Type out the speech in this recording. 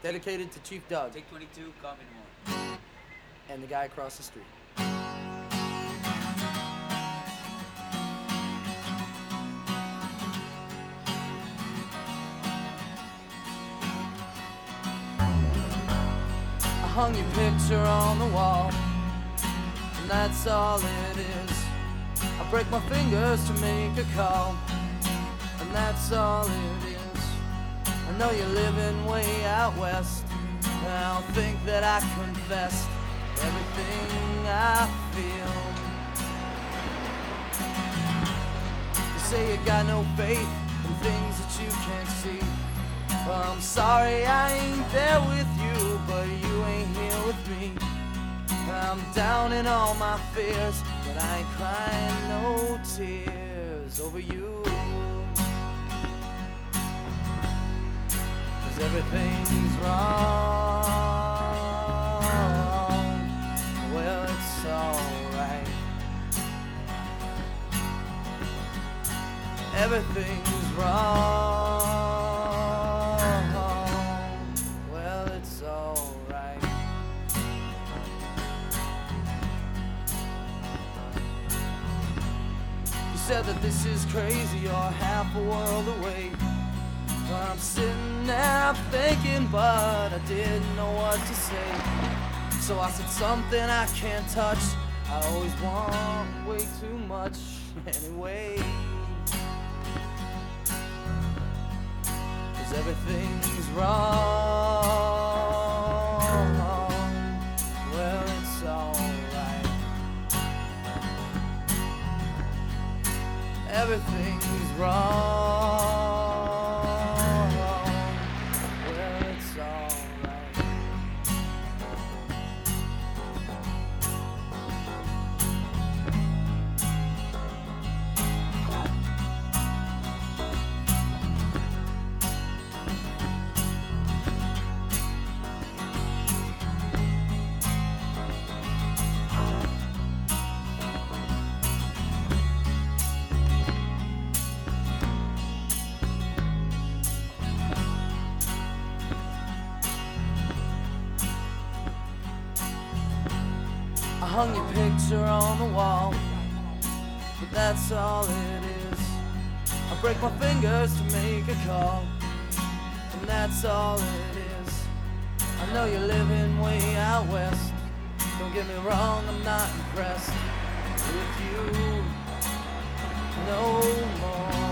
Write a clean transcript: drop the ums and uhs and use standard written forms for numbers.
Dedicated to Chief Doug. Take 22, call me tomorrow. And the guy across the street. I hung your picture on the wall, and that's all it is. I break my fingers to make a call, and that's all it is. I know you're living way out west, and I don't think that I confessed everything I feel. You say you got no faith in things that you can't see. Well, I'm sorry I ain't there with you, but you ain't here with me. I'm down in all my fears, but I ain't crying no tears over you. 'Cause everything's wrong. Well, it's alright. Everything's wrong. Well, it's alright. You said that this is crazy, you're half a world away. But I'm sitting there thinking, but I didn't know what to say. So I said something I can't touch. I always want way too much anyway. 'Cause everything's wrong. Well, it's alright. Everything's wrong. Well, it's alright. I hung your picture on the wall, but that's all it is. I break my fingers to make a call, and that's all it is. I know you're living way out west. Don't get me wrong, I'm not impressed with you no more.